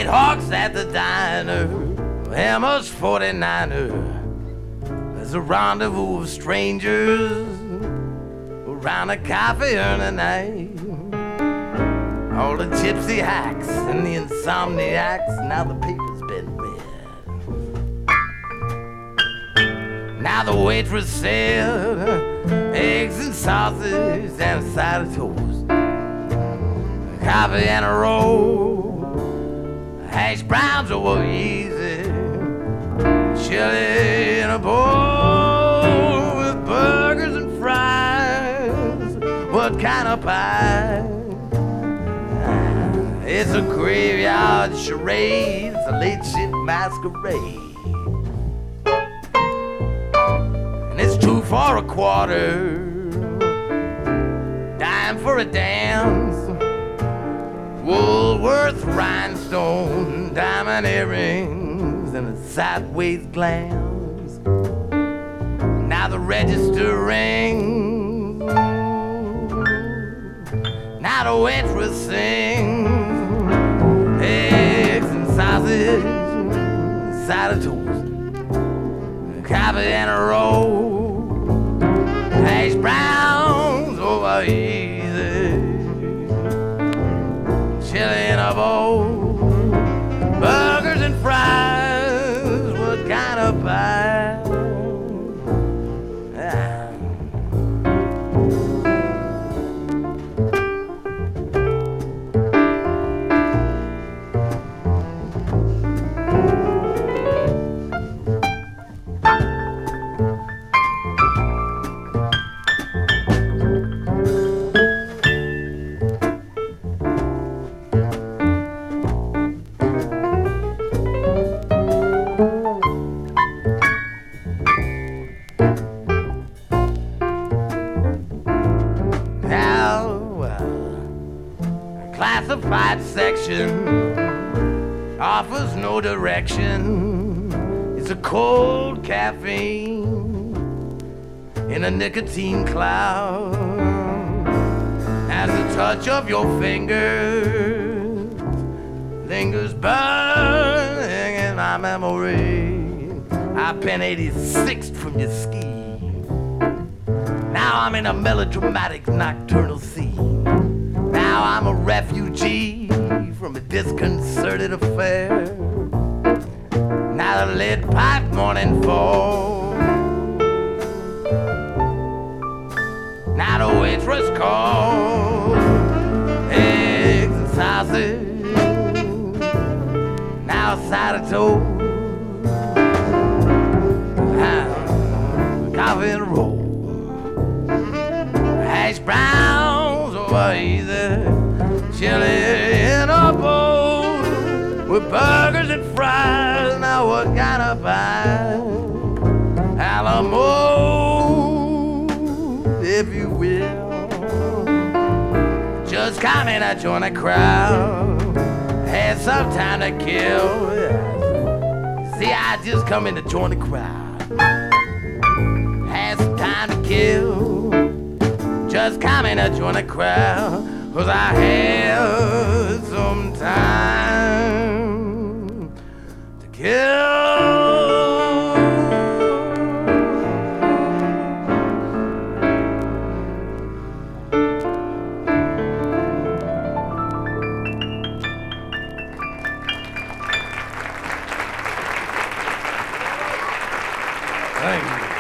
Nighthawks at the diner, Emma's 49er. There's a rendezvous of strangers around a coffee urn at night. All the gypsy hacks and the insomniacs, now the paper's been read. Now the waitress said eggs and sausage and a side of toast, coffee and a roll, hash browns over easy, chili in a bowl with burgers and fries. What kind of pie? It's a graveyard charade, it's a late shift masquerade. And it's 2 for a quarter, dime for a dance, Woolworth rhinestone, diamond earrings, and a sideways glance. Now the register rings, now the waitress sings. Eggs and sausage, side of toast, coffee and a roll, hash browns over easy, chili in a bowl, burgers and fries. What kind of pie? Classified section offers no direction. It's a cold caffeine in a nicotine cloud. As the touch of your fingers lingers burning in my memory. I've been 86th from your scheme. Now I'm in a melodramatic nocturnal scene. Now I'm a refugee from a disconcerted affair. Now the lead pipe morning falls. Now the waitress calls. Eggs and sausage, now a side of toast, coffee and a roll, hash browns over easy, chili in a bowl with burgers and fries. Now what kind of pie? Alamo, if you will. Just come in and join the crowd. Had some time to kill. See, I just come in to join the crowd. Had some time to kill. Just come in and join the crowd. 'Cause I had some time to kill. Thank you.